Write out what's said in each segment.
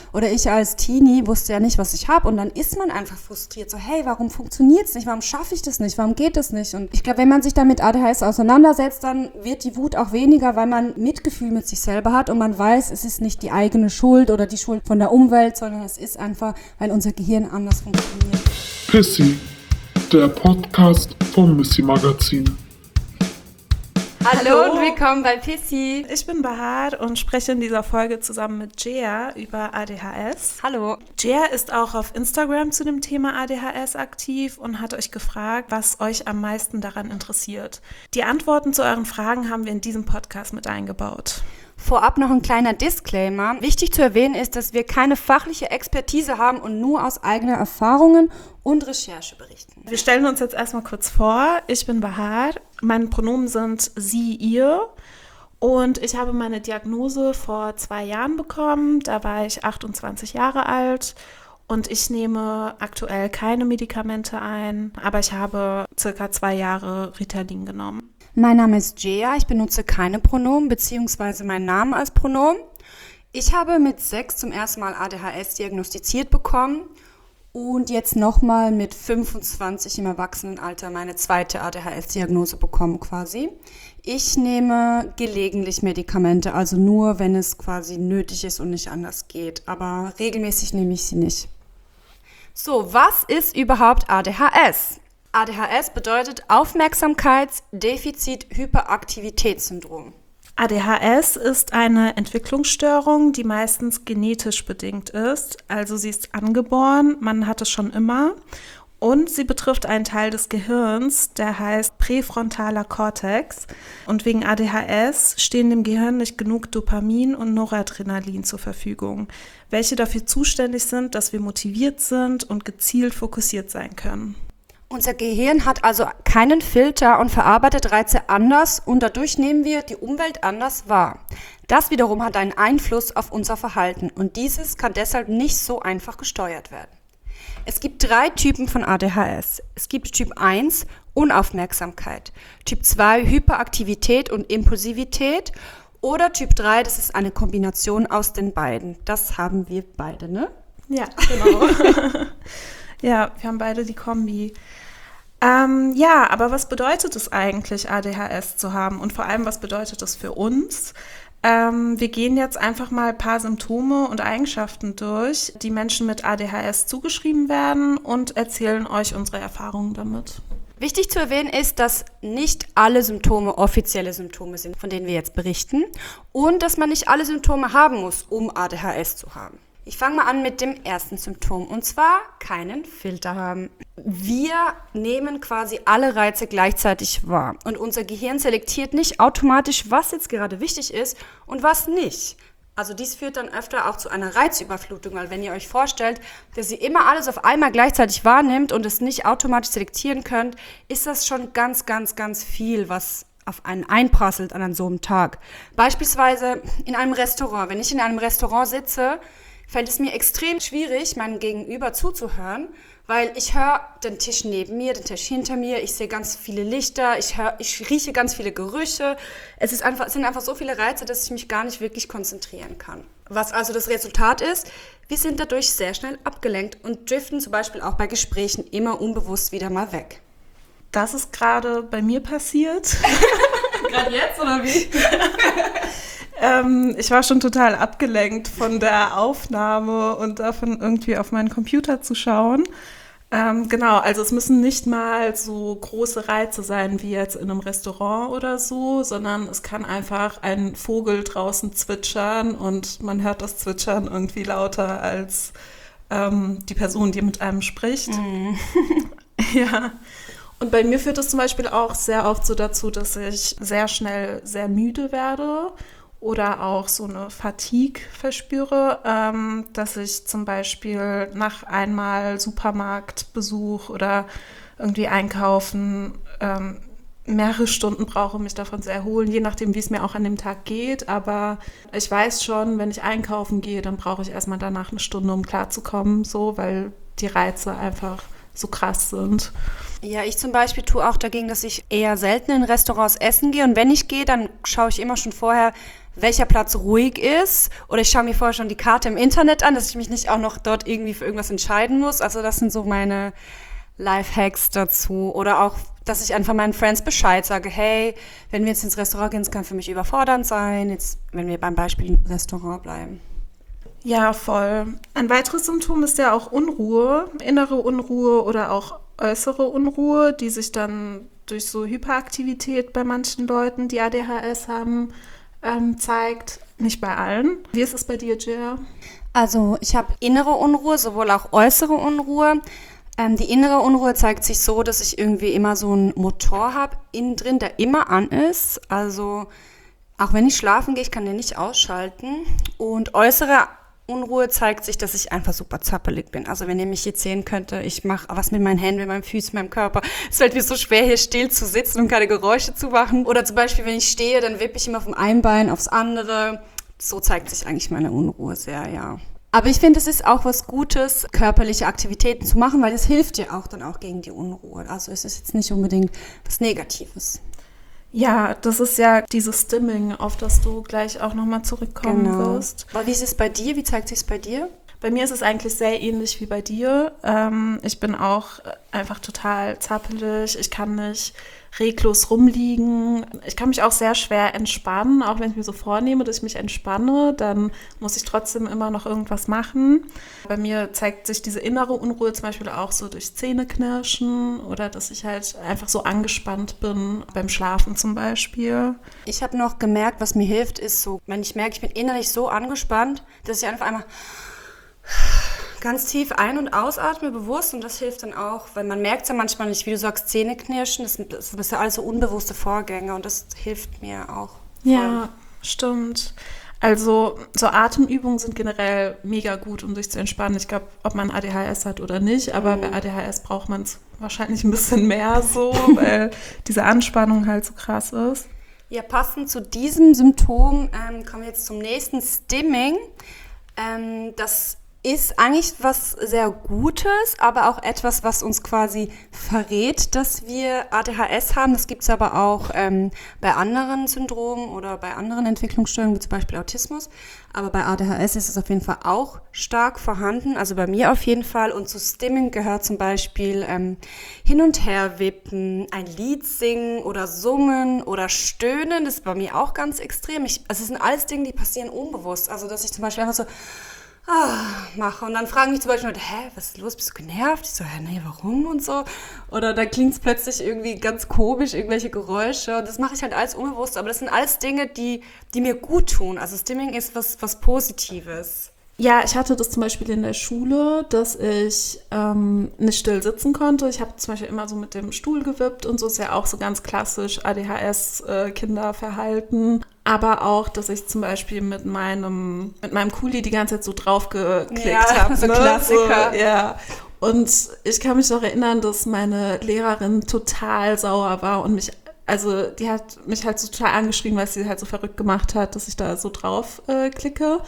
Oder ich als Teenie wusste ja nicht, was ich habe und dann ist man einfach frustriert. So, hey, warum funktioniert es nicht? Warum schaffe ich das nicht? Warum geht das nicht? Und ich glaube, wenn man sich dann mit ADHS auseinandersetzt, dann wird die Wut auch weniger, weil man Mitgefühl mit sich selber hat und man weiß, es ist nicht die eigene Schuld oder die Schuld von der Umwelt, sondern es ist einfach, weil unser Gehirn anders funktioniert. Pissy, der Podcast vom Missy Magazin. Hallo und willkommen bei Pissy. Ich bin Bahar und spreche in dieser Folge zusammen mit Jea über ADHS. Hallo. Jea ist auch auf Instagram zu dem Thema ADHS aktiv und hat euch gefragt, was euch am meisten daran interessiert. Die Antworten zu euren Fragen haben wir in diesem Podcast mit eingebaut. Vorab noch ein kleiner Disclaimer. Wichtig zu erwähnen ist, dass wir keine fachliche Expertise haben und nur aus eigenen Erfahrungen und Recherche berichten. Wir stellen uns jetzt erstmal kurz vor. Ich bin Bahar, meine Pronomen sind sie, ihr und ich habe meine Diagnose vor 2 Jahren bekommen. Da war ich 28 Jahre alt und ich nehme aktuell keine Medikamente ein, aber ich habe circa 2 Jahre Ritalin genommen. Mein Name ist Jea, ich benutze keine Pronomen bzw. meinen Namen als Pronomen. Ich habe mit 6 zum ersten Mal ADHS diagnostiziert bekommen und jetzt nochmal mit 25 im Erwachsenenalter meine zweite ADHS-Diagnose bekommen quasi. Ich nehme gelegentlich Medikamente, also nur, wenn es quasi nötig ist und nicht anders geht, aber regelmäßig nehme ich sie nicht. So, was ist überhaupt ADHS? ADHS bedeutet Aufmerksamkeitsdefizit-Hyperaktivitätssyndrom. ADHS ist eine Entwicklungsstörung, die meistens genetisch bedingt ist. Also sie ist angeboren, man hat es schon immer. Und sie betrifft einen Teil des Gehirns, der heißt präfrontaler Kortex. Und wegen ADHS stehen dem Gehirn nicht genug Dopamin und Noradrenalin zur Verfügung, welche dafür zuständig sind, dass wir motiviert sind und gezielt fokussiert sein können. Unser Gehirn hat also keinen Filter und verarbeitet Reize anders und dadurch nehmen wir die Umwelt anders wahr. Das wiederum hat einen Einfluss auf unser Verhalten und dieses kann deshalb nicht so einfach gesteuert werden. Es gibt 3 Typen von ADHS. Es gibt Typ 1, Unaufmerksamkeit, Typ 2, Hyperaktivität und Impulsivität oder Typ 3, das ist eine Kombination aus den beiden. Das haben wir beide, ne? Ja, genau. Ja, wir haben beide die Kombi. Aber was bedeutet es eigentlich, ADHS zu haben? Und vor allem, was bedeutet es für uns? Wir gehen jetzt einfach mal ein paar Symptome und Eigenschaften durch, die Menschen mit ADHS zugeschrieben werden und erzählen euch unsere Erfahrungen damit. Wichtig zu erwähnen ist, dass nicht alle Symptome offizielle Symptome sind, von denen wir jetzt berichten, und dass man nicht alle Symptome haben muss, um ADHS zu haben. Ich fange mal an mit dem ersten Symptom, und zwar keinen Filter haben. Wir nehmen quasi alle Reize gleichzeitig wahr und unser Gehirn selektiert nicht automatisch, was jetzt gerade wichtig ist und was nicht. Also dies führt dann öfter auch zu einer Reizüberflutung, weil wenn ihr euch vorstellt, dass ihr immer alles auf einmal gleichzeitig wahrnehmt und es nicht automatisch selektieren könnt, ist das schon ganz, ganz, ganz viel, was auf einen einprasselt an so einem Tag. Beispielsweise in einem Restaurant. Wenn ich in einem Restaurant sitze, fällt es mir extrem schwierig, meinem Gegenüber zuzuhören, weil ich höre den Tisch neben mir, den Tisch hinter mir, ich sehe ganz viele Lichter, ich rieche ganz viele Gerüche. Es sind einfach so viele Reize, dass ich mich gar nicht wirklich konzentrieren kann. Was also das Resultat ist, wir sind dadurch sehr schnell abgelenkt und driften zum Beispiel auch bei Gesprächen immer unbewusst wieder mal weg. Das ist gerade bei mir passiert. Gerade jetzt oder wie? Ich war schon total abgelenkt von der Aufnahme und davon irgendwie auf meinen Computer zu schauen. Genau, also es müssen nicht mal so große Reize sein wie jetzt in einem Restaurant oder so, sondern es kann einfach ein Vogel draußen zwitschern und man hört das Zwitschern irgendwie lauter als die Person, die mit einem spricht. Mm. Ja. Und bei mir führt es zum Beispiel auch sehr oft so dazu, dass ich sehr schnell sehr müde werde oder auch so eine Fatigue verspüre, dass ich zum Beispiel nach einmal Supermarktbesuch oder irgendwie einkaufen mehrere Stunden brauche, mich davon zu erholen, je nachdem, wie es mir auch an dem Tag geht. Aber ich weiß schon, wenn ich einkaufen gehe, dann brauche ich erstmal danach 1 Stunde, um klarzukommen, so, weil die Reize einfach so krass sind. Ja, ich zum Beispiel tue auch dagegen, dass ich eher selten in Restaurants essen gehe. Und wenn ich gehe, dann schaue ich immer schon vorher, welcher Platz ruhig ist. Oder ich schaue mir vorher schon die Karte im Internet an, dass ich mich nicht auch noch dort irgendwie für irgendwas entscheiden muss. Also das sind so meine Lifehacks dazu. Oder auch, dass ich einfach meinen Friends Bescheid sage, hey, wenn wir jetzt ins Restaurant gehen, das kann für mich überfordernd sein. Jetzt, wenn wir beim Beispiel Restaurant bleiben. Ja, voll. Ein weiteres Symptom ist ja auch Unruhe, innere Unruhe oder auch äußere Unruhe, die sich dann durch so Hyperaktivität bei manchen Leuten, die ADHS haben, zeigt. Nicht bei allen. Wie ist es bei dir, Gia? Also ich habe innere Unruhe, sowohl auch äußere Unruhe. Die innere Unruhe zeigt sich so, dass ich irgendwie immer so einen Motor habe innen drin, der immer an ist. Also auch wenn ich schlafen gehe, ich kann den nicht ausschalten. Und äußere Unruhe zeigt sich, dass ich einfach super zappelig bin. Also wenn ihr mich jetzt sehen könnte, ich mache was mit meinen Händen, mit meinen Füßen, meinem Körper. Es fällt mir so schwer, hier still zu sitzen und keine Geräusche zu machen. Oder zum Beispiel, wenn ich stehe, dann wippe ich immer vom einen Bein aufs andere. So zeigt sich eigentlich meine Unruhe sehr, ja. Aber ich finde, es ist auch was Gutes, körperliche Aktivitäten zu machen, weil das hilft dir auch dann auch gegen die Unruhe. Also es ist jetzt nicht unbedingt was Negatives. Ja, das ist ja dieses Stimming, auf das du gleich auch nochmal zurückkommen wirst. Aber wie ist es bei dir? Wie zeigt sich es bei dir? Bei mir ist es eigentlich sehr ähnlich wie bei dir. Ich bin auch einfach total zappelig. Ich kann nicht reglos rumliegen. Ich kann mich auch sehr schwer entspannen. Auch wenn ich mir so vornehme, dass ich mich entspanne, dann muss ich trotzdem immer noch irgendwas machen. Bei mir zeigt sich diese innere Unruhe zum Beispiel auch so durch Zähneknirschen oder dass ich halt einfach so angespannt bin, beim Schlafen zum Beispiel. Ich habe noch gemerkt, was mir hilft, ist so, wenn ich merke, ich bin innerlich so angespannt, dass ich einfach einmal ganz tief ein- und ausatme, bewusst, und das hilft dann auch, weil man merkt es ja manchmal nicht, wie du sagst, Zähneknirschen, das sind ja alles so unbewusste Vorgänge und das hilft mir auch. Ja, stimmt. Also so Atemübungen sind generell mega gut, um sich zu entspannen. Ich glaube, ob man ADHS hat oder nicht, aber bei ADHS braucht man es wahrscheinlich ein bisschen mehr so, weil diese Anspannung halt so krass ist. Ja, passend zu diesem Symptom kommen wir jetzt zum nächsten, Stimming. Das ist eigentlich was sehr Gutes, aber auch etwas, was uns quasi verrät, dass wir ADHS haben. Das gibt es aber auch bei anderen Syndromen oder bei anderen Entwicklungsstörungen, wie zum Beispiel Autismus. Aber bei ADHS ist es auf jeden Fall auch stark vorhanden, also bei mir auf jeden Fall. Und zu Stimming gehört zum Beispiel hin und her wippen, ein Lied singen oder summen oder stöhnen. Das ist bei mir auch ganz extrem. Also es sind alles Dinge, die passieren unbewusst. Also dass ich zum Beispiel einfach so mache. Und dann fragen mich zum Beispiel Leute, was ist los, bist du genervt? Ich so, nee, warum und so. Oder da klingt es plötzlich irgendwie ganz komisch, irgendwelche Geräusche. Und das mache ich halt alles unbewusst. Aber das sind alles Dinge, die mir gut tun. Also Stimming ist was Positives. Ja, ich hatte das zum Beispiel in der Schule, dass ich nicht still sitzen konnte. Ich habe zum Beispiel immer so mit dem Stuhl gewippt und so, ist ja auch so ganz klassisch ADHS-Kinderverhalten. Aber auch, dass ich zum Beispiel mit meinem Kuli die ganze Zeit so draufgeklickt habe. So Klassiker. So, ja. Und ich kann mich noch erinnern, dass meine Lehrerin total sauer war und die hat mich halt so total angeschrien, weil sie halt so verrückt gemacht hat, dass ich da so drauf klicke.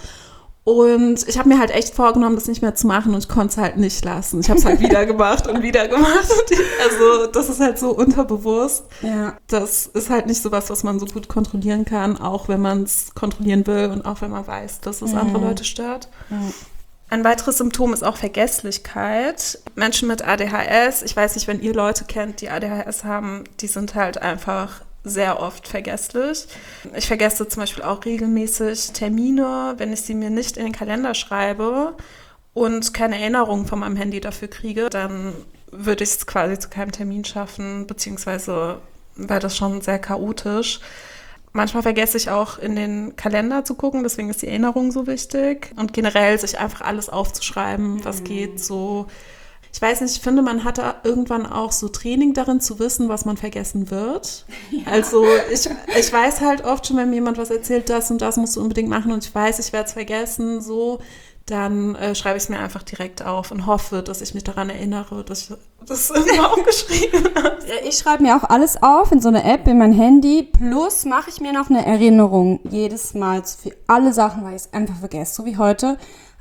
Und ich habe mir halt echt vorgenommen, das nicht mehr zu machen, und ich konnte es halt nicht lassen. Ich habe es halt wieder gemacht und wieder gemacht. Also das ist halt so unterbewusst. Ja. Das ist halt nicht so was man so gut kontrollieren kann, auch wenn man es kontrollieren will und auch wenn man weiß, dass es andere Leute stört. Mhm. Ein weiteres Symptom ist auch Vergesslichkeit. Menschen mit ADHS, ich weiß nicht, wenn ihr Leute kennt, die ADHS haben, die sind halt einfach sehr oft vergesslich. Ich vergesse zum Beispiel auch regelmäßig Termine, wenn ich sie mir nicht in den Kalender schreibe und keine Erinnerung von meinem Handy dafür kriege, dann würde ich es quasi zu keinem Termin schaffen, beziehungsweise wäre das schon sehr chaotisch. Manchmal vergesse ich auch in den Kalender zu gucken, deswegen ist die Erinnerung so wichtig. Und generell sich einfach alles aufzuschreiben, was geht, so. Ich weiß nicht, ich finde, man hat da irgendwann auch so Training darin zu wissen, was man vergessen wird. Ja. Also ich weiß halt oft schon, wenn mir jemand was erzählt, das und das musst du unbedingt machen und ich weiß, ich werde es vergessen, so, dann schreibe ich es mir einfach direkt auf und hoffe, dass ich mich daran erinnere, dass ich das immer aufgeschrieben habe. Ja, ich schreibe mir auch alles auf in so einer App in mein Handy, plus mache ich mir noch eine Erinnerung jedes Mal für alle Sachen, weil ich es einfach vergesse, so wie heute.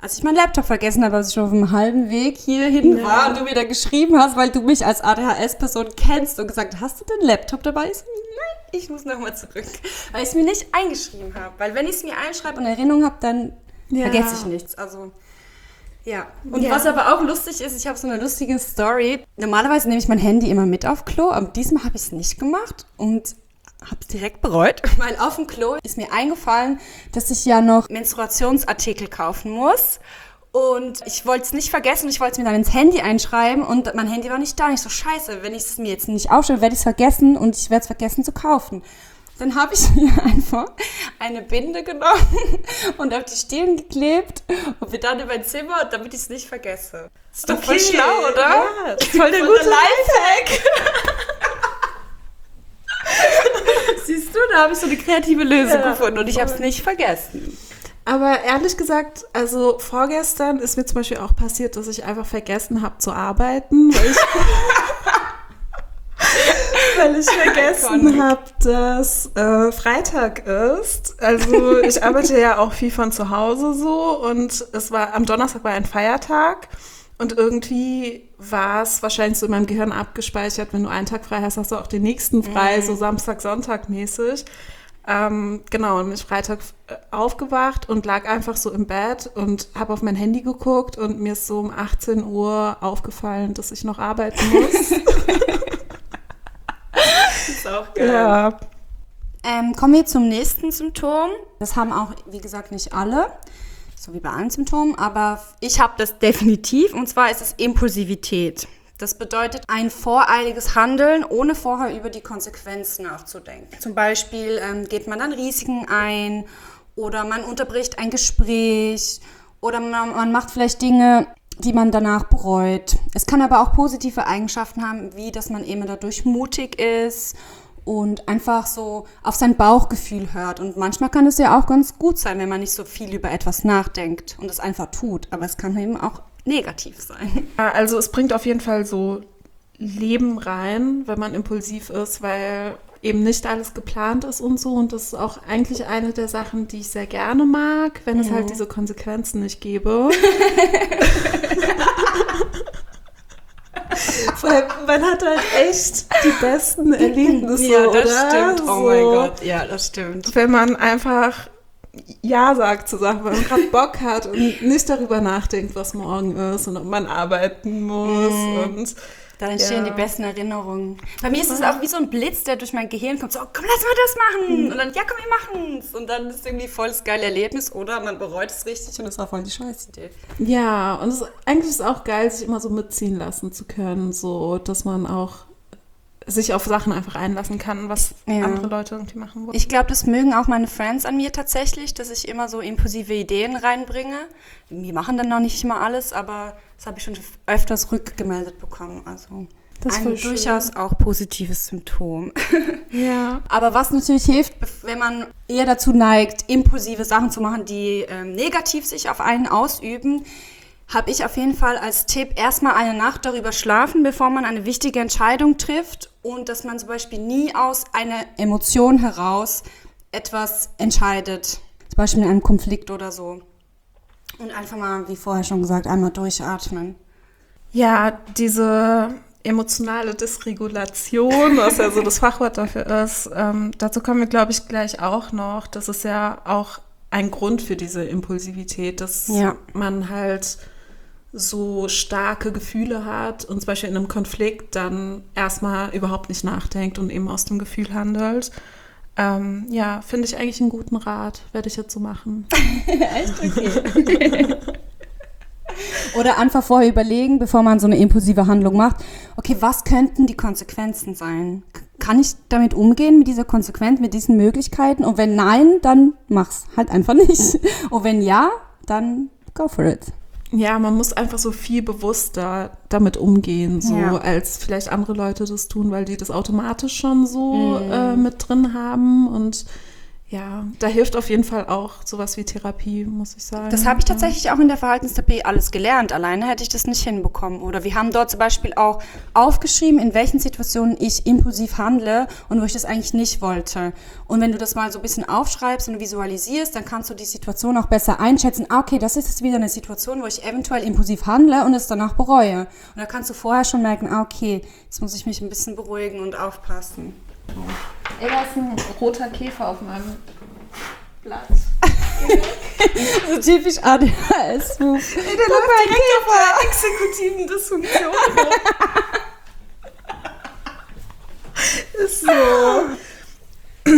als ich meinen Laptop vergessen habe, als ich schon auf dem halben Weg hierhin war und du mir da geschrieben hast, weil du mich als ADHS-Person kennst und gesagt hast, du den Laptop dabei? Ich so, nein, ich muss nochmal zurück, weil ich es mir nicht eingeschrieben habe. Weil wenn ich es mir einschreibe und Erinnerung habe, dann vergesse ich nichts. Also, ja. Und was aber auch lustig ist, ich habe so eine lustige Story. Normalerweise nehme ich mein Handy immer mit auf Klo, aber diesmal habe ich es nicht gemacht und habe es direkt bereut, weil auf dem Klo ist mir eingefallen, dass ich ja noch Menstruationsartikel kaufen muss. Und ich wollte es nicht vergessen, ich wollte es mir dann ins Handy einschreiben und mein Handy war nicht da. Und ich so, scheiße, wenn ich es mir jetzt nicht aufschreibe, werde ich es vergessen und ich werde es vergessen zu kaufen. Dann habe ich mir einfach eine Binde genommen und auf die Stirn geklebt und bin dann in mein Zimmer, damit ich es nicht vergesse. Ist doch voll schlau, oder? Ja, das ist voll der gute Lifehack. Siehst du, da habe ich so eine kreative Lösung gefunden und ich habe es nicht vergessen. Aber ehrlich gesagt, also vorgestern ist mir zum Beispiel auch passiert, dass ich einfach vergessen habe zu arbeiten, weil ich vergessen habe, dass Freitag ist. Also ich arbeite ja auch viel von zu Hause so und am Donnerstag war ein Feiertag. Und irgendwie war es wahrscheinlich so in meinem Gehirn abgespeichert, wenn du einen Tag frei hast, hast du auch den nächsten frei, so Samstag, Sonntag mäßig. Genau, und bin ich Freitag aufgewacht und lag einfach so im Bett und habe auf mein Handy geguckt und mir ist so um 18 Uhr aufgefallen, dass ich noch arbeiten muss. Das ist auch geil. Ja. Kommen wir zum nächsten Symptom. Das haben auch, wie gesagt, nicht alle. So wie bei allen Symptomen, aber ich habe das definitiv und zwar ist es Impulsivität. Das bedeutet ein voreiliges Handeln, ohne vorher über die Konsequenzen nachzudenken. Zum Beispiel geht man dann Risiken ein oder man unterbricht ein Gespräch oder man macht vielleicht Dinge, die man danach bereut. Es kann aber auch positive Eigenschaften haben, wie dass man eben dadurch mutig ist und einfach so auf sein Bauchgefühl hört. Und manchmal kann es ja auch ganz gut sein, wenn man nicht so viel über etwas nachdenkt und es einfach tut. Aber es kann eben auch negativ sein. Also es bringt auf jeden Fall so Leben rein, wenn man impulsiv ist, weil eben nicht alles geplant ist und so. Und das ist auch eigentlich eine der Sachen, die ich sehr gerne mag, wenn es halt diese Konsequenzen nicht gäbe. Weil man hat halt echt die besten Erlebnisse, Ja, das oder? stimmt. Oh so, mein Gott, ja, das stimmt. Wenn man einfach Ja sagt zu Sachen, weil man gerade Bock hat und nicht darüber nachdenkt, was morgen ist und ob man arbeiten muss. Und Dann entstehen die besten Erinnerungen. Bei mir ist es auch wie so ein Blitz, der durch mein Gehirn kommt. So, oh, komm, lass mal das machen. Und dann, ja, komm, wir machen's. Und dann ist irgendwie voll das geile Erlebnis. Oder man bereut es richtig und es war voll die Scheißidee. ja, und eigentlich ist es auch geil, sich immer so mitziehen lassen zu können, so, dass man auch sich auf Sachen einfach einlassen kann, was andere Leute irgendwie machen wollen. Ich glaube, das mögen auch meine Friends an mir tatsächlich, dass ich immer so impulsive Ideen reinbringe. Wir machen dann noch nicht immer alles, aber das habe ich schon öfters rückgemeldet bekommen. Also Das ist ein voll schön. durchaus auch positives Symptom. Ja. Aber was natürlich hilft, wenn man eher dazu neigt, impulsive Sachen zu machen, die negativ sich auf einen ausüben, habe ich auf jeden Fall als Tipp erstmal eine Nacht darüber schlafen, bevor man eine wichtige Entscheidung trifft und dass man zum Beispiel nie aus einer Emotion heraus etwas entscheidet, zum Beispiel in einem Konflikt oder so. Und einfach mal, wie vorher schon gesagt, einmal durchatmen. Ja, diese emotionale Dysregulation, was ja so das Fachwort dafür ist, dazu kommen wir, glaube ich, gleich auch noch. Das ist ja auch ein Grund für diese Impulsivität, dass man halt so starke Gefühle hat und zum Beispiel in einem Konflikt dann erstmal überhaupt nicht nachdenkt und eben aus dem Gefühl handelt. Ja, finde ich eigentlich einen guten Rat, werde ich jetzt so machen. Echt? Okay. Oder einfach vorher überlegen, bevor man so eine impulsive Handlung macht, okay, was könnten die Konsequenzen sein? Kann ich damit umgehen, mit dieser Konsequenz, mit diesen Möglichkeiten? Und wenn nein, dann mach's halt einfach nicht. Und wenn ja, dann go for it. Ja, man muss einfach so viel bewusster damit umgehen, so Ja. als vielleicht andere Leute das tun, weil die das automatisch schon so mit drin haben. Und Ja, da hilft auf jeden Fall auch sowas wie Therapie, muss ich sagen. Das habe ich tatsächlich auch in der Verhaltenstherapie alles gelernt. Alleine hätte ich das nicht hinbekommen. Oder wir haben dort zum Beispiel auch aufgeschrieben, in welchen Situationen ich impulsiv handle und wo ich das eigentlich nicht wollte. Und wenn du das mal so ein bisschen aufschreibst und visualisierst, dann kannst du die Situation auch besser einschätzen. Okay, das ist jetzt wieder eine Situation, wo ich eventuell impulsiv handle und es danach bereue. Und da kannst du vorher schon merken, okay, jetzt muss ich mich ein bisschen beruhigen und aufpassen. Ey, da ist ein roter Käfer auf meinem Blatt. So typisch ADHS-Move. Ey, der läuft direkt auf der exekutiven Dysfunktion rum. Ist so.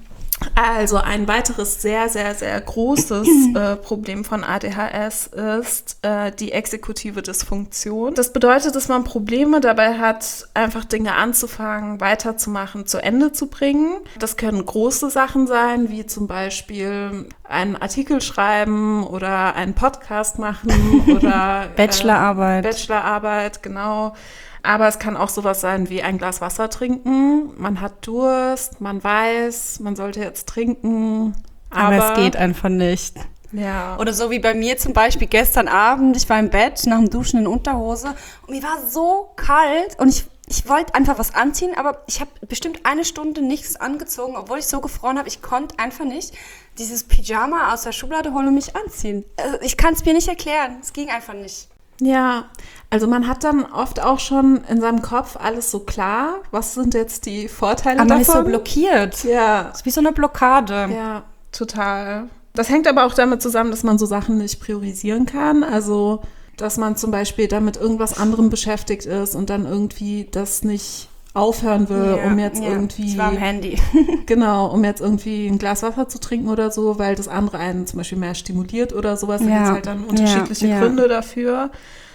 Also ein weiteres sehr, sehr, sehr großes Problem von ADHS ist die exekutive Dysfunktion. Das bedeutet, dass man Probleme dabei hat, einfach Dinge anzufangen, weiterzumachen, zu Ende zu bringen. Das können große Sachen sein, wie zum Beispiel einen Artikel schreiben oder einen Podcast machen oder Bachelorarbeit, genau. Aber es kann auch sowas sein wie ein Glas Wasser trinken. Man hat Durst, man weiß, man sollte jetzt trinken. Aber es geht einfach nicht. Ja. Oder so wie bei mir zum Beispiel gestern Abend. Ich war im Bett nach dem Duschen in Unterhose und mir war so kalt und ich wollte einfach was anziehen, aber ich habe bestimmt 1 Stunde nichts angezogen, obwohl ich so gefroren habe. Ich konnte einfach nicht dieses Pyjama aus der Schublade holen und mich anziehen. Also ich kann es mir nicht erklären. Es ging einfach nicht. Ja, also man hat dann oft auch schon in seinem Kopf alles so klar. Was sind jetzt die Vorteile davon? Aber man ist so blockiert. Ja. Das ist wie so eine Blockade. Ja, total. Das hängt aber auch damit zusammen, dass man so Sachen nicht priorisieren kann. Also, dass man zum Beispiel damit irgendwas anderem beschäftigt ist und dann irgendwie das nicht aufhören will, um jetzt irgendwie... Ich war am Handy. Genau, um jetzt irgendwie ein Glas Wasser zu trinken oder so, weil das andere einen zum Beispiel mehr stimuliert oder sowas. Da gibt es halt dann unterschiedliche Gründe dafür,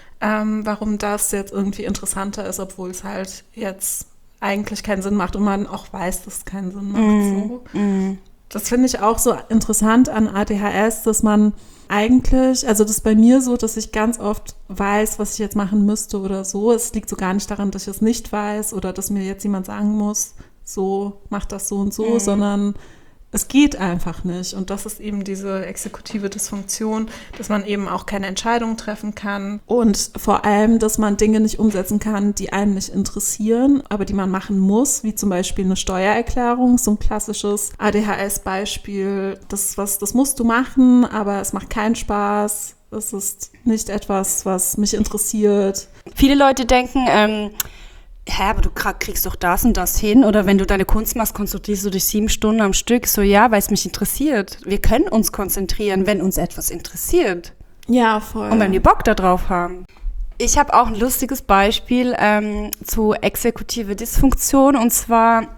warum das jetzt irgendwie interessanter ist, obwohl es halt jetzt eigentlich keinen Sinn macht und man auch weiß, dass es keinen Sinn macht. So. Das finde ich auch so interessant an ADHS, dass man eigentlich, also das ist bei mir so, dass ich ganz oft weiß, was ich jetzt machen müsste oder so. Es liegt so gar nicht daran, dass ich es nicht weiß oder dass mir jetzt jemand sagen muss, so, mach das so und so, sondern es geht einfach nicht. Und das ist eben diese exekutive Dysfunktion, dass man eben auch keine Entscheidungen treffen kann und vor allem, dass man Dinge nicht umsetzen kann, die einen nicht interessieren, aber die man machen muss, wie zum Beispiel eine Steuererklärung, so ein klassisches ADHS-Beispiel. Das musst du machen, aber es macht keinen Spaß. Es ist nicht etwas, was mich interessiert. Viele Leute denken, aber du kriegst doch das und das hin. Oder wenn du deine Kunst machst, konzentrierst du dich 7 Stunden am Stück. So, ja, weil es mich interessiert. Wir können uns konzentrieren, wenn uns etwas interessiert. Ja, voll. Und wenn wir Bock darauf haben. Ich habe auch ein lustiges Beispiel zu exekutive Dysfunktion. Und zwar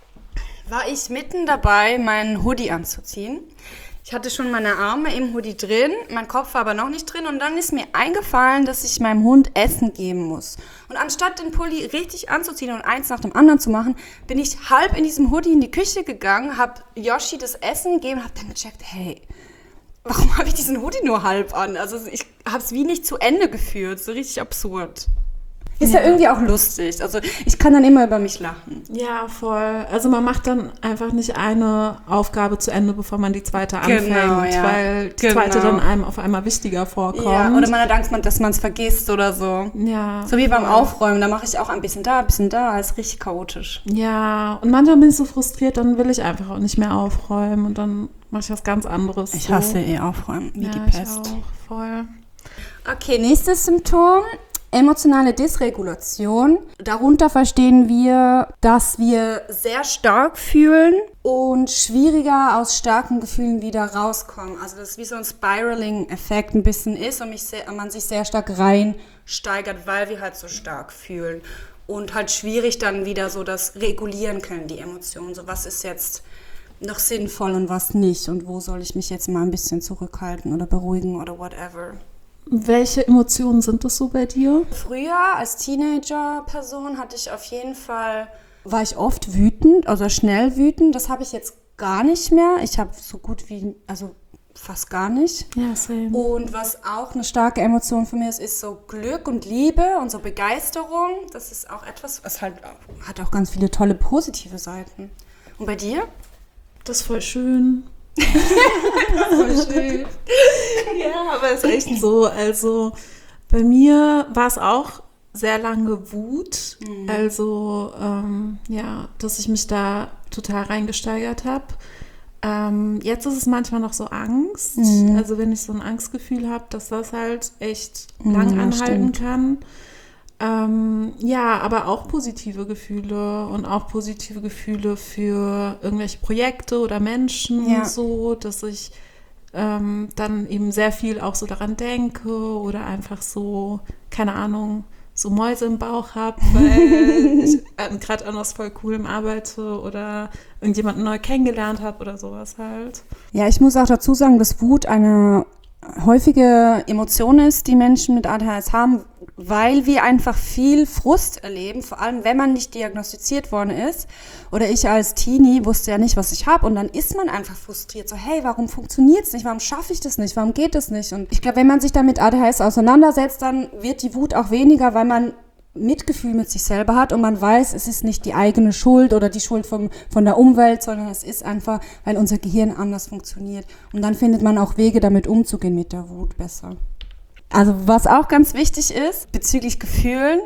war ich mitten dabei, meinen Hoodie anzuziehen. Ich hatte schon meine Arme im Hoodie drin, mein Kopf war aber noch nicht drin und dann ist mir eingefallen, dass ich meinem Hund Essen geben muss. Und anstatt den Pulli richtig anzuziehen und eins nach dem anderen zu machen, bin ich halb in diesem Hoodie in die Küche gegangen, habe Yoshi das Essen gegeben und habe dann gecheckt, hey, warum habe ich diesen Hoodie nur halb an? Also ich habe es wie nicht zu Ende geführt, so richtig absurd. Ist ja irgendwie auch lustig. Also ich kann dann immer über mich lachen. Ja, voll. Also man macht dann einfach nicht eine Aufgabe zu Ende, bevor man die zweite anfängt, weil die zweite dann einem auf einmal wichtiger vorkommt. Ja, oder man hat Angst, dass man es vergisst oder so. Ja. So wie beim Aufräumen, da mache ich auch ein bisschen da, ist richtig chaotisch. Ja, und manchmal bin ich so frustriert, dann will ich einfach auch nicht mehr aufräumen und dann mache ich was ganz anderes. Ich hasse Aufräumen, wie die Pest. Ich auch, voll. Okay, nächstes Symptom. Emotionale Dysregulation. Darunter verstehen wir, dass wir sehr stark fühlen und schwieriger aus starken Gefühlen wieder rauskommen. Also das ist wie so ein Spiraling-Effekt ein bisschen ist und man sich sehr stark reinsteigert, weil wir halt so stark fühlen. Und halt schwierig dann wieder so das regulieren können, die Emotionen. So was ist jetzt noch sinnvoll und was nicht und wo soll ich mich jetzt mal ein bisschen zurückhalten oder beruhigen oder whatever. Welche Emotionen sind das so bei dir? Früher als Teenager-Person war ich oft wütend, also schnell wütend. Das habe ich jetzt gar nicht mehr. Ich habe fast gar nicht. Ja, same. Und was auch eine starke Emotion für mich ist so Glück und Liebe und so Begeisterung. Das ist auch etwas, was halt hat auch ganz viele tolle positive Seiten. Und bei dir? Das ist voll schön. Voll schön. Ja, aber ist echt so. Also bei mir war es auch sehr lange Wut. Also dass ich mich da total reingesteigert habe. Jetzt ist es manchmal noch so Angst. Also wenn ich so ein Angstgefühl habe, dass das halt echt lang anhalten kann. Aber auch positive Gefühle und auch positive Gefühle für irgendwelche Projekte oder Menschen so, dass ich dann eben sehr viel auch so daran denke oder einfach so, keine Ahnung, so Mäuse im Bauch habe, weil ich gerade an was voll Coolem arbeite oder irgendjemanden neu kennengelernt habe oder sowas halt. Ja, ich muss auch dazu sagen, dass Wut eine häufige Emotion ist, die Menschen mit ADHS haben, weil wir einfach viel Frust erleben, vor allem wenn man nicht diagnostiziert worden ist. Oder ich als Teenie wusste ja nicht, was ich habe und dann ist man einfach frustriert. So, hey, warum funktioniert es nicht? Warum schaffe ich das nicht? Warum geht das nicht? Und ich glaube, wenn man sich dann mit ADHS auseinandersetzt, dann wird die Wut auch weniger, weil man Mitgefühl mit sich selber hat und man weiß, es ist nicht die eigene Schuld oder die Schuld von der Umwelt, sondern es ist einfach, weil unser Gehirn anders funktioniert. Und dann findet man auch Wege, damit umzugehen mit der Wut besser. Also was auch ganz wichtig ist, bezüglich Gefühlen,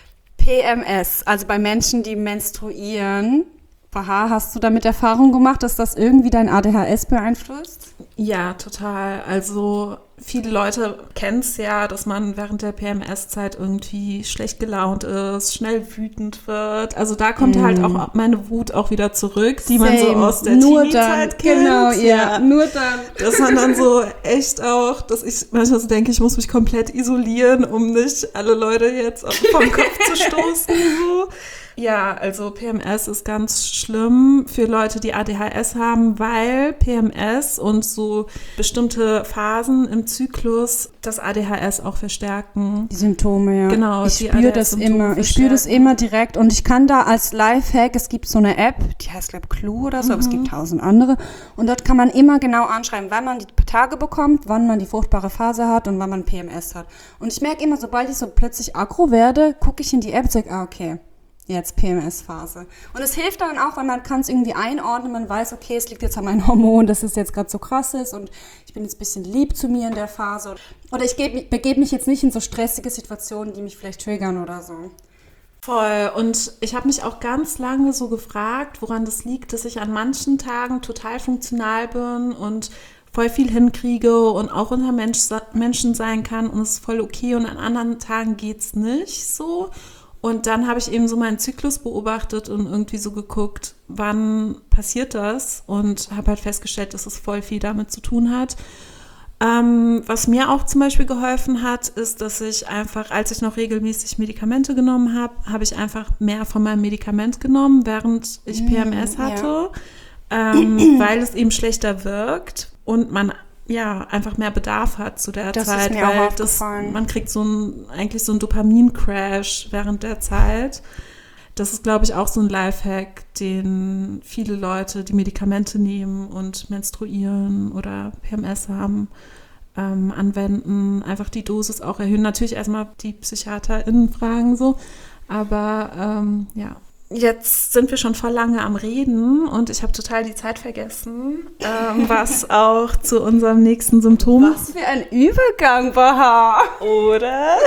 PMS, also bei Menschen, die menstruieren. Baha, hast du damit Erfahrung gemacht, dass das irgendwie dein ADHS beeinflusst? Ja, total. Also viele Leute kennen es ja, dass man während der PMS-Zeit irgendwie schlecht gelaunt ist, schnell wütend wird. Also da kommt halt auch meine Wut auch wieder zurück, die man so aus der Teenie-Zeit kennt. Genau, ja, nur dann. Dass man dann so echt auch, dass ich manchmal so denke, ich muss mich komplett isolieren, um nicht alle Leute jetzt vom Kopf zu stoßen. So. Ja, also PMS ist ganz schlimm für Leute, die ADHS haben, weil PMS und so bestimmte Phasen im Zyklus das ADHS auch verstärken. Die Symptome, ja. Genau. Ich spüre das immer. Ich spüre das immer direkt und ich kann da als Lifehack, es gibt so eine App, die heißt, glaube ich, Clue oder so, aber es gibt 1000 andere und dort kann man immer genau anschreiben, wann man die Tage bekommt, wann man die fruchtbare Phase hat und wann man PMS hat. Und ich merke immer, sobald ich so plötzlich aggro werde, gucke ich in die App und sage, okay, jetzt PMS-Phase. Und es hilft dann auch, weil man kann es irgendwie einordnen, man weiß, okay, es liegt jetzt an meinem Hormon, dass es jetzt gerade so krass ist und ich bin jetzt ein bisschen lieb zu mir in der Phase. Oder ich begebe mich jetzt nicht in so stressige Situationen, die mich vielleicht triggern oder so. Voll. Und ich habe mich auch ganz lange so gefragt, woran das liegt, dass ich an manchen Tagen total funktional bin und voll viel hinkriege und auch unter Menschen sein kann und es ist voll okay und an anderen Tagen geht's nicht so. Und dann habe ich eben so meinen Zyklus beobachtet und irgendwie so geguckt, wann passiert das? Und habe halt festgestellt, dass es voll viel damit zu tun hat. Was mir auch zum Beispiel geholfen hat, ist, dass ich einfach, als ich noch regelmäßig Medikamente genommen habe, habe ich einfach mehr von meinem Medikament genommen, während ich PMS hatte, weil es eben schlechter wirkt und man einfach mehr Bedarf hat zu der das Zeit, ist mir weil auch aufgefallen. man kriegt eigentlich so einen Dopamin-Crash während der Zeit. Das ist, glaube ich, auch so ein Lifehack, den viele Leute, die Medikamente nehmen und menstruieren oder PMS haben, anwenden. Einfach die Dosis auch erhöhen. Natürlich erstmal die PsychiaterInnen fragen so, aber Jetzt sind wir schon voll lange am Reden und ich habe total die Zeit vergessen, was auch zu unserem nächsten Symptom. Was für ein Übergang, Baha! Oder?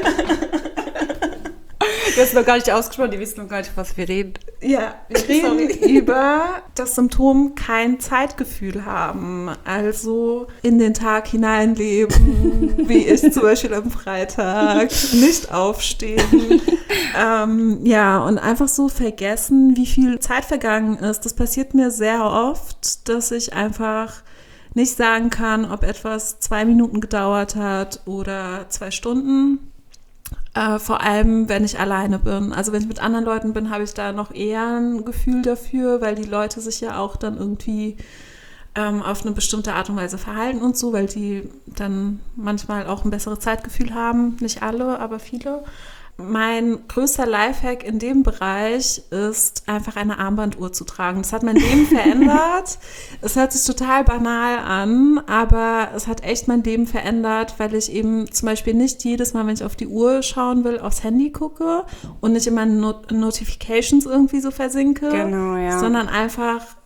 Du hast noch gar nicht ausgesprochen, die wissen noch gar nicht, was wir reden. Ja, wir reden über das Symptom kein Zeitgefühl haben. Also in den Tag hineinleben, wie ich zum Beispiel am Freitag, nicht aufstehen. Und einfach so vergessen, wie viel Zeit vergangen ist. Das passiert mir sehr oft, dass ich einfach nicht sagen kann, ob etwas 2 Minuten gedauert hat oder 2 Stunden. Vor allem, wenn ich alleine bin. Also wenn ich mit anderen Leuten bin, habe ich da noch eher ein Gefühl dafür, weil die Leute sich ja auch dann irgendwie auf eine bestimmte Art und Weise verhalten und so, weil die dann manchmal auch ein besseres Zeitgefühl haben. Nicht alle, aber viele. Mein größter Lifehack in dem Bereich ist, einfach eine Armbanduhr zu tragen. Das hat mein Leben verändert. Es hört sich total banal an, aber es hat echt mein Leben verändert, weil ich eben zum Beispiel nicht jedes Mal, wenn ich auf die Uhr schauen will, aufs Handy gucke und nicht in meinen Notifications irgendwie so versinke, Genau, ja. sondern einfach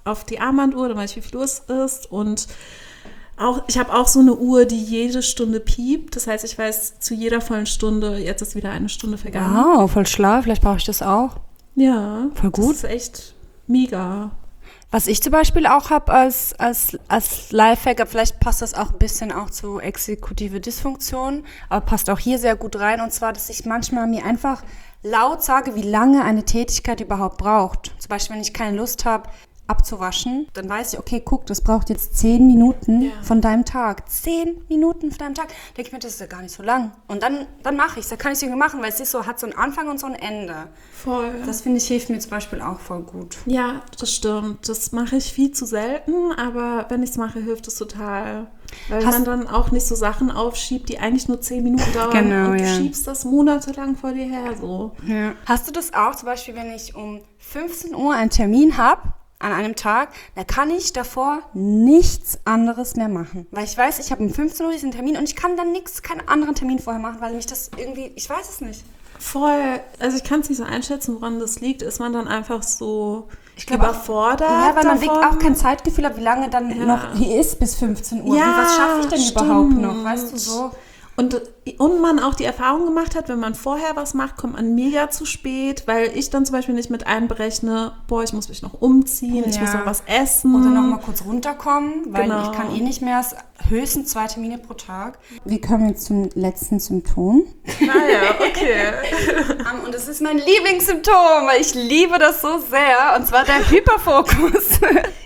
auf die Armbanduhr, dann weiß ich, wie viel Uhr es ist. Und ich habe auch so eine Uhr, die jede Stunde piept. Das heißt, ich weiß zu jeder vollen Stunde, jetzt ist wieder eine Stunde vergangen. Wow, voll schlau. Vielleicht brauche ich das auch. Ja, voll gut. Das ist echt mega. Was ich zum Beispiel auch habe als Lifehack, vielleicht passt das auch ein bisschen auch zu exekutive Dysfunktion, aber passt auch hier sehr gut rein. Und zwar, dass ich manchmal mir einfach laut sage, wie lange eine Tätigkeit überhaupt braucht. Zum Beispiel, wenn ich keine Lust habe, abzuwaschen, dann weiß ich, okay, guck, das braucht jetzt 10 Minuten von deinem Tag. 10 Minuten von deinem Tag. Denke ich mir, das ist ja gar nicht so lang. Und dann mache ich es. Da kann ich es irgendwie machen, weil es ist so, hat so einen Anfang und so ein Ende. Voll. Das finde ich, hilft mir zum Beispiel auch voll gut. Ja, das stimmt. Das mache ich viel zu selten, aber wenn ich es mache, hilft es total. Weil man dann auch nicht so Sachen aufschiebt, die eigentlich nur 10 Minuten dauern. Genau, und du schiebst das monatelang vor dir her. So. Ja. Hast du das auch, zum Beispiel, wenn ich um 15 Uhr einen Termin habe, an einem Tag, da kann ich davor nichts anderes mehr machen. Weil ich weiß, ich habe um 15 Uhr diesen Termin und ich kann dann keinen anderen Termin vorher machen, weil mich das irgendwie, ich weiß es nicht. Voll, also ich kann es nicht so einschätzen, woran das liegt. Ist man dann einfach so überfordert? Ja, weil man auch kein Zeitgefühl hat, wie lange dann noch hier ist bis 15 Uhr. Ja, was schaffe ich denn überhaupt noch, weißt du, so. Und man auch die Erfahrung gemacht hat, wenn man vorher was macht, kommt man mega zu spät, weil ich dann zum Beispiel nicht mit einberechne, ich muss mich noch umziehen, ich muss noch was essen. Oder noch mal kurz runterkommen, weil ich kann nicht mehr, höchstens 2 Termine pro Tag. Wir kommen jetzt zum letzten Symptom. Naja, okay. Und das ist mein Lieblingssymptom, weil ich liebe das so sehr, und zwar der Hyperfokus.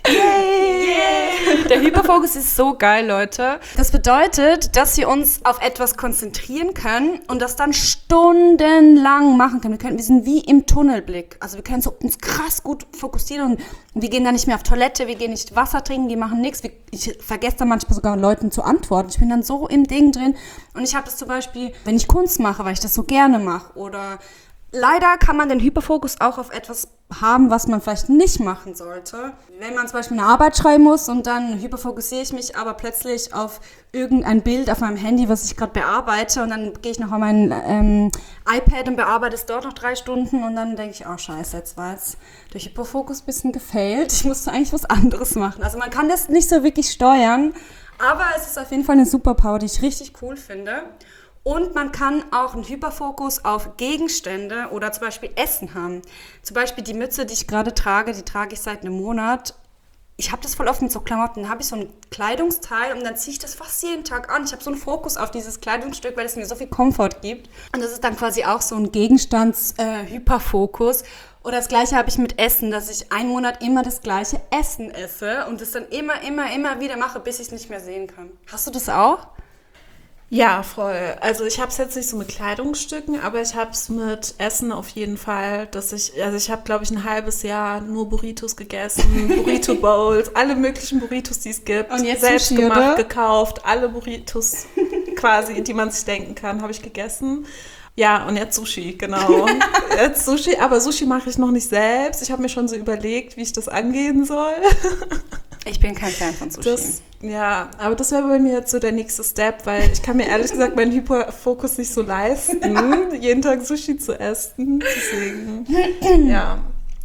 Yay! Der Hyperfokus ist so geil, Leute. Das bedeutet, dass wir uns auf etwas konzentrieren können und das dann stundenlang machen können. Wir sind wie im Tunnelblick. Also wir können uns krass gut fokussieren und wir gehen dann nicht mehr auf Toilette, wir gehen nicht Wasser trinken, wir machen nichts. Ich vergesse dann manchmal sogar Leuten zu antworten. Ich bin dann so im Ding drin. Und ich habe das zum Beispiel, wenn ich Kunst mache, weil ich das so gerne mache, oder leider kann man den Hyperfokus auch auf etwas haben, was man vielleicht nicht machen sollte. Wenn man zum Beispiel eine Arbeit schreiben muss und dann hyperfokussiere ich mich aber plötzlich auf irgendein Bild auf meinem Handy, was ich gerade bearbeite, und dann gehe ich noch an mein iPad und bearbeite es dort noch 3 Stunden und dann denke ich, oh scheiße, jetzt war jetzt der Hyperfokus ein bisschen gefailt. Ich musste eigentlich was anderes machen. Also man kann das nicht so wirklich steuern, aber es ist auf jeden Fall eine Superpower, die ich richtig cool finde. Und man kann auch einen Hyperfokus auf Gegenstände oder zum Beispiel Essen haben. Zum Beispiel die Mütze, die ich gerade trage, die trage ich seit einem Monat. Ich habe das voll oft mit so Klamotten. Dann habe ich so ein Kleidungsteil und dann ziehe ich das fast jeden Tag an. Ich habe so einen Fokus auf dieses Kleidungsstück, weil es mir so viel Komfort gibt. Und das ist dann quasi auch so ein Gegenstands-Hyperfokus. Oder das Gleiche habe ich mit Essen, dass ich einen Monat immer das gleiche Essen esse und das dann immer wieder mache, bis ich es nicht mehr sehen kann. Hast du das auch? Ja, voll. Also ich habe es jetzt nicht so mit Kleidungsstücken, aber ich habe es mit Essen auf jeden Fall, ich habe, glaube ich, ein halbes Jahr nur Burritos gegessen, Burrito-Bowls, alle möglichen Burritos, die es gibt. Und jetzt selbst Sushi, gemacht, oder? Gekauft, alle Burritos quasi, die man sich denken kann, habe ich gegessen. Ja, und jetzt Sushi, genau. Jetzt Sushi, aber Sushi mache ich noch nicht selbst. Ich habe mir schon so überlegt, wie ich das angehen soll. Ich bin kein Fan von Sushi. Aber das wäre bei mir jetzt so der nächste Step, weil ich kann mir ehrlich gesagt meinen Hyperfokus nicht so leisten, jeden Tag Sushi zu essen. Deswegen, ja.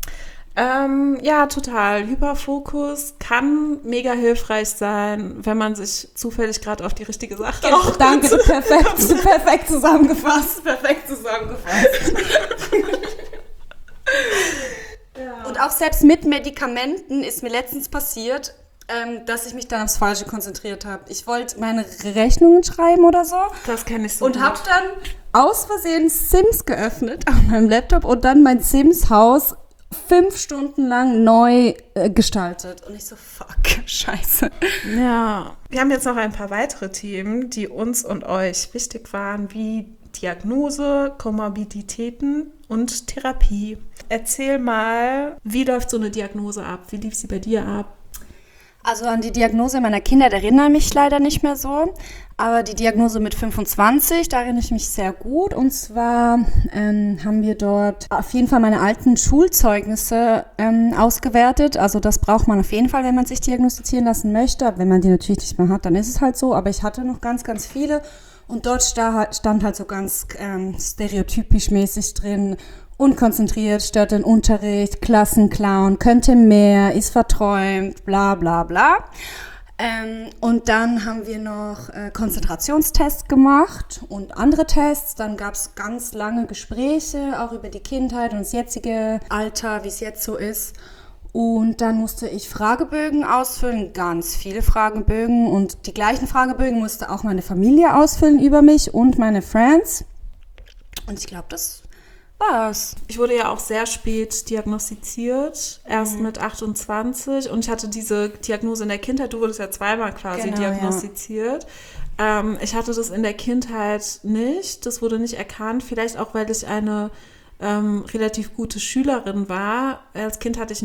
Ja, total. Hyperfokus kann mega hilfreich sein, wenn man sich zufällig gerade auf die richtige Sache Danke, perfekt zusammengefasst. Perfekt zusammengefasst. Ja. Und auch selbst mit Medikamenten ist mir letztens passiert, dass ich mich dann aufs Falsche konzentriert habe. Ich wollte meine Rechnungen schreiben oder so. Das kenne ich so. Und habe dann aus Versehen Sims geöffnet auf meinem Laptop und dann mein Sims-Haus 5 Stunden lang neu gestaltet. Und ich so, fuck, scheiße. Ja, wir haben jetzt noch ein paar weitere Themen, die uns und euch wichtig waren, wie Diagnose, Komorbiditäten und Therapie. Erzähl mal, wie läuft so eine Diagnose ab? Wie lief sie bei dir ab? Also an die Diagnose meiner Kinder erinnere ich mich leider nicht mehr so, aber die Diagnose mit 25, da erinnere ich mich sehr gut. Und zwar haben wir dort auf jeden Fall meine alten Schulzeugnisse ausgewertet. Also das braucht man auf jeden Fall, wenn man sich diagnostizieren lassen möchte. Wenn man die natürlich nicht mehr hat, dann ist es halt so. Aber ich hatte noch ganz, ganz viele und dort stand halt so ganz stereotypisch mäßig drin: unkonzentriert, stört den Unterricht, Klassenclown, könnte mehr, ist verträumt, bla bla bla. Und dann haben wir noch Konzentrationstests gemacht und andere Tests. Dann gab es ganz lange Gespräche, auch über die Kindheit und das jetzige Alter, wie es jetzt so ist. Und dann musste ich Fragebögen ausfüllen, ganz viele Fragebögen. Und die gleichen Fragebögen musste auch meine Familie ausfüllen über mich und meine Friends. Und ich glaube, das war's. Ich wurde ja auch sehr spät diagnostiziert, erst mit 28. Und ich hatte diese Diagnose in der Kindheit. Du wurdest ja zweimal quasi diagnostiziert. Ja. Ich hatte das in der Kindheit nicht. Das wurde nicht erkannt. Vielleicht auch, weil ich eine relativ gute Schülerin war. Als Kind hatte ich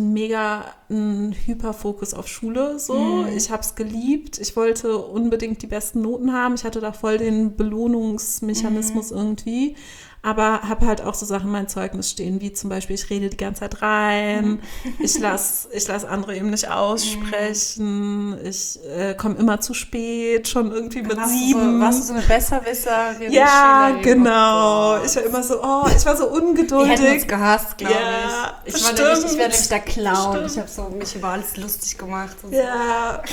einen Hyperfokus auf Schule. So. Ich habe es geliebt. Ich wollte unbedingt die besten Noten haben. Ich hatte da voll den Belohnungsmechanismus irgendwie. Aber habe halt auch so Sachen in mein Zeugnis stehen, wie zum Beispiel, ich rede die ganze Zeit rein, ich lass andere eben nicht aussprechen, ich komme immer zu spät, schon irgendwie mit 7. Warst du so eine Besserwisser? Ja, genau. Ich war immer so, ich war so ungeduldig. Die hätten uns gehasst, glaube ich. Ich werde nämlich der Clown. Ich habe so mich über alles lustig gemacht. Und ja,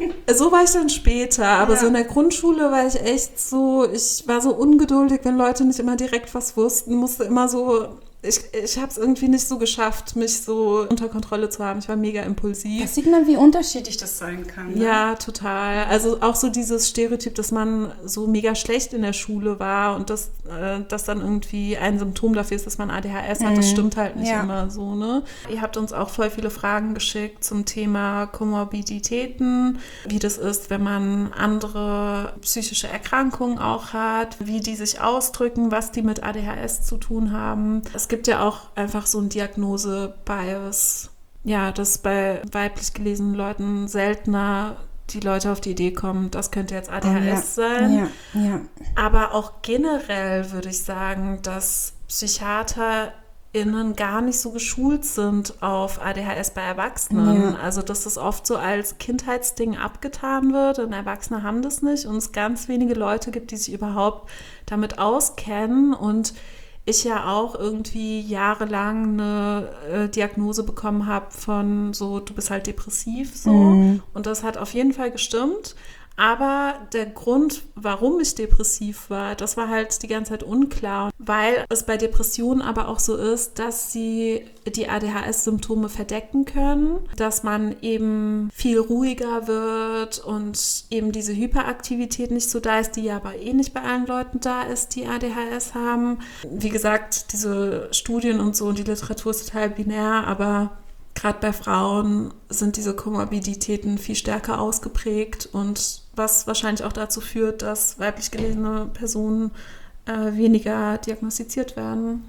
so war ich dann später. Aber so in der Grundschule war ich echt so, ich war so ungeduldig, wenn Leute nicht immer direkt was wussten, musste immer so, ich habe es irgendwie nicht so geschafft, mich so unter Kontrolle zu haben. Ich war mega impulsiv. Das sieht man, wie unterschiedlich das sein kann. Ne? Ja, total. Also auch so dieses Stereotyp, dass man so mega schlecht in der Schule war und das dann irgendwie ein Symptom dafür ist, dass man ADHS hat, das stimmt halt nicht immer so, ne? Ihr habt uns auch voll viele Fragen geschickt zum Thema Komorbiditäten, wie das ist, wenn man andere psychische Erkrankungen auch hat, wie die sich ausdrücken, was die mit ADHS zu tun haben. Es gibt ja auch einfach so ein Diagnose-Bias. Ja, dass bei weiblich gelesenen Leuten seltener die Leute auf die Idee kommen, das könnte jetzt ADHS sein. Ja. Aber auch generell würde ich sagen, dass PsychiaterInnen gar nicht so geschult sind auf ADHS bei Erwachsenen. Ja. Also, dass das oft so als Kindheitsding abgetan wird und Erwachsene haben das nicht und es ganz wenige Leute gibt, die sich überhaupt damit auskennen und ich ja auch irgendwie jahrelang eine Diagnose bekommen habe von so, du bist halt depressiv, so. Und das hat auf jeden Fall gestimmt. Aber der Grund, warum ich depressiv war, das war halt die ganze Zeit unklar. Weil es bei Depressionen aber auch so ist, dass sie die ADHS-Symptome verdecken können, dass man eben viel ruhiger wird und eben diese Hyperaktivität nicht so da ist, die ja aber eh nicht bei allen Leuten da ist, die ADHS haben. Wie gesagt, diese Studien und so und die Literatur ist total binär, aber gerade bei Frauen sind diese Komorbiditäten viel stärker ausgeprägt und was wahrscheinlich auch dazu führt, dass weiblich gelesene Personen weniger diagnostiziert werden.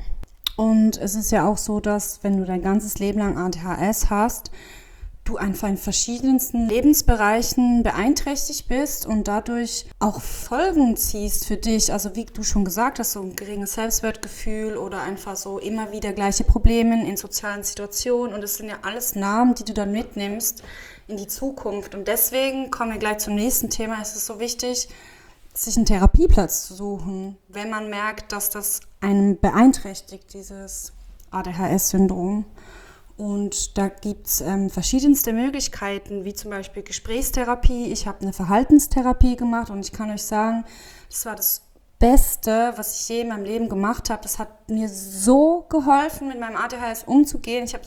Und es ist ja auch so, dass wenn du dein ganzes Leben lang ADHS hast, du einfach in verschiedensten Lebensbereichen beeinträchtigt bist und dadurch auch Folgen ziehst für dich. Also wie du schon gesagt hast, so ein geringes Selbstwertgefühl oder einfach so immer wieder gleiche Probleme in sozialen Situationen. Und das sind ja alles Namen, die du dann mitnimmst in die Zukunft. Und deswegen kommen wir gleich zum nächsten Thema. Es ist so wichtig, sich einen Therapieplatz zu suchen, wenn man merkt, dass das einen beeinträchtigt, dieses ADHS-Syndrom. Und da gibt es verschiedenste Möglichkeiten, wie zum Beispiel Gesprächstherapie. Ich habe eine Verhaltenstherapie gemacht und ich kann euch sagen, das war das Beste, was ich je in meinem Leben gemacht habe. Das hat mir so geholfen, mit meinem ADHS umzugehen. Ich habe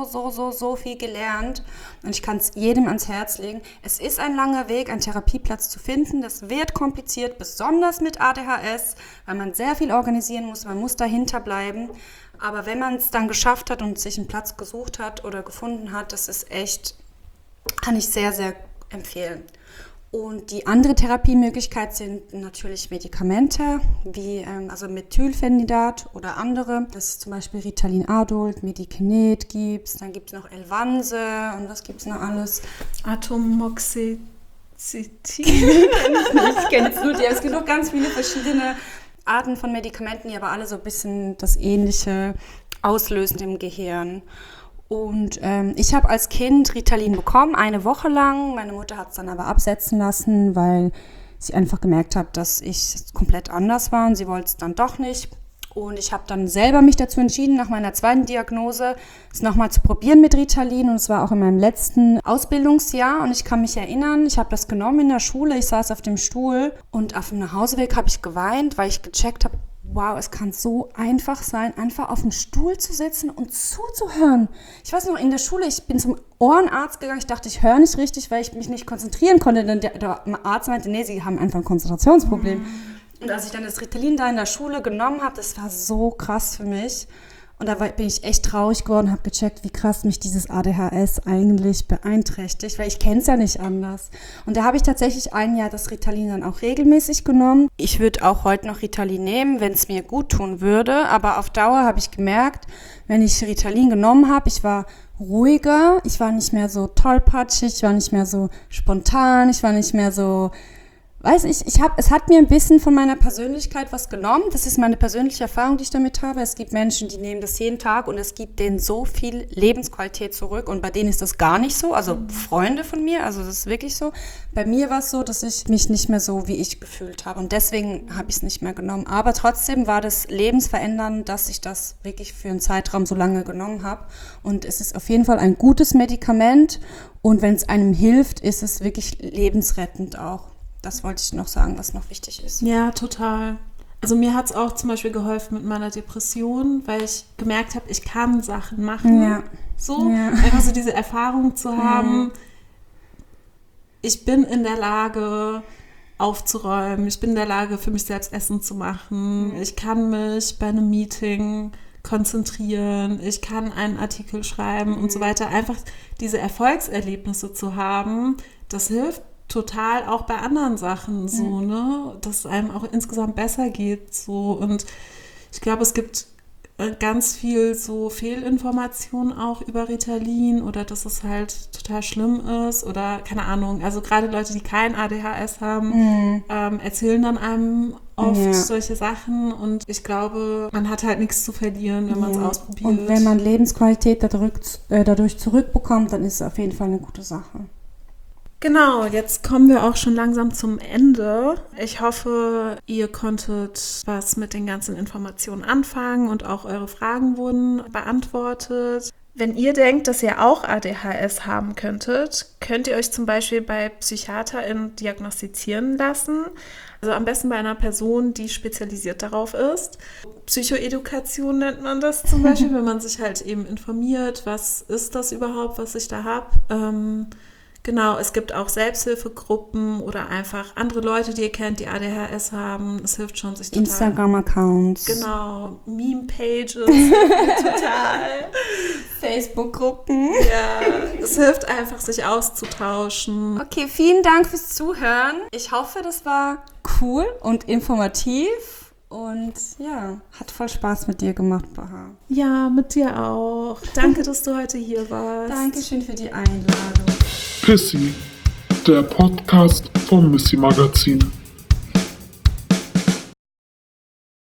so viel gelernt und ich kann es jedem ans Herz legen. Es ist ein langer Weg, einen Therapieplatz zu finden. Das wird kompliziert, besonders mit ADHS, weil man sehr viel organisieren muss, man muss dahinter bleiben. Aber wenn man es dann geschafft hat und sich einen Platz gesucht hat oder gefunden hat, das ist echt, kann ich sehr, sehr empfehlen. Und die andere Therapiemöglichkeit sind natürlich Medikamente, wie also Methylphenidat oder andere. Das ist zum Beispiel Ritalin Adult, Medikinet gibt's, dann gibt es noch Elvanse und was gibt es noch alles? Atomoxetin. Ich kenne jetzt nur die, es gibt noch ganz viele verschiedene Arten von Medikamenten, die aber alle so ein bisschen das Ähnliche auslösen im Gehirn. Und ich habe als Kind Ritalin bekommen, 1 Woche lang. Meine Mutter hat es dann aber absetzen lassen, weil sie einfach gemerkt hat, dass ich komplett anders war und sie wollte es dann doch nicht. Und ich habe dann selber mich dazu entschieden, nach meiner zweiten Diagnose es nochmal zu probieren mit Ritalin. Und es war auch in meinem letzten Ausbildungsjahr. Und ich kann mich erinnern, ich habe das genommen in der Schule. Ich saß auf dem Stuhl und auf dem Nachhauseweg habe ich geweint, weil ich gecheckt habe, wow, es kann so einfach sein, einfach auf dem Stuhl zu sitzen und zuzuhören. Ich weiß noch, in der Schule, ich bin zum Ohrenarzt gegangen. Ich dachte, ich höre nicht richtig, weil ich mich nicht konzentrieren konnte. Denn der Arzt meinte, nee, Sie haben einfach ein Konzentrationsproblem. Und als ich dann das Ritalin da in der Schule genommen habe, das war so krass für mich. Und da bin ich echt traurig geworden, habe gecheckt, wie krass mich dieses ADHS eigentlich beeinträchtigt, weil ich kenne es ja nicht anders. Und da habe ich tatsächlich ein Jahr das Ritalin dann auch regelmäßig genommen. Ich würde auch heute noch Ritalin nehmen, wenn es mir gut tun würde. Aber auf Dauer habe ich gemerkt, wenn ich Ritalin genommen habe, ich war ruhiger, ich war nicht mehr so tollpatschig, ich war nicht mehr so spontan, ich war nicht mehr so... es hat mir ein bisschen von meiner Persönlichkeit was genommen. Das ist meine persönliche Erfahrung, die ich damit habe. Es gibt Menschen, die nehmen das jeden Tag und es gibt denen so viel Lebensqualität zurück und bei denen ist das gar nicht so. Also Freunde von mir, also das ist wirklich so. Bei mir war es so, dass ich mich nicht mehr so, wie ich gefühlt habe und deswegen habe ich es nicht mehr genommen. Aber trotzdem war das lebensverändernd, dass ich das wirklich für einen Zeitraum so lange genommen habe. Und es ist auf jeden Fall ein gutes Medikament und wenn es einem hilft, ist es wirklich lebensrettend auch. Das wollte ich noch sagen, was noch wichtig ist. Ja, total. Also mir hat es auch zum Beispiel geholfen mit meiner Depression, weil ich gemerkt habe, ich kann Sachen machen. Ja. So, ja. einfach so diese Erfahrung zu haben. Ich bin in der Lage, aufzuräumen. Ich bin in der Lage, für mich selbst Essen zu machen. Ich kann mich bei einem Meeting konzentrieren. Ich kann einen Artikel schreiben und so weiter. Einfach diese Erfolgserlebnisse zu haben, das hilft total auch bei anderen Sachen so, ne, dass es einem auch insgesamt besser geht so und ich glaube, es gibt ganz viel so Fehlinformationen auch über Ritalin oder dass es halt total schlimm ist oder keine Ahnung, also gerade Leute, die kein ADHS haben, erzählen dann einem oft solche Sachen und ich glaube, man hat halt nichts zu verlieren, wenn man es ausprobiert. Und wenn man Lebensqualität dadurch zurückbekommt, dann ist es auf jeden Fall eine gute Sache. Genau, jetzt kommen wir auch schon langsam zum Ende. Ich hoffe, ihr konntet was mit den ganzen Informationen anfangen und auch eure Fragen wurden beantwortet. Wenn ihr denkt, dass ihr auch ADHS haben könntet, könnt ihr euch zum Beispiel bei PsychiaterInnen diagnostizieren lassen. Also am besten bei einer Person, die spezialisiert darauf ist. Psychoedukation nennt man das zum Beispiel, wenn man sich halt eben informiert, was ist das überhaupt, was ich da habe. Genau, es gibt auch Selbsthilfegruppen oder einfach andere Leute, die ihr kennt, die ADHS haben. Es hilft schon, sich total... Instagram-Accounts. Genau, Meme-Pages, total. Facebook-Gruppen. Ja, es hilft einfach, sich auszutauschen. Okay, vielen Dank fürs Zuhören. Ich hoffe, das war cool und informativ. Und ja, hat voll Spaß mit dir gemacht, Baha. Ja, mit dir auch. Danke, dass du heute hier warst. Dankeschön für die Einladung. Pissy, der Podcast vom Missy Magazin.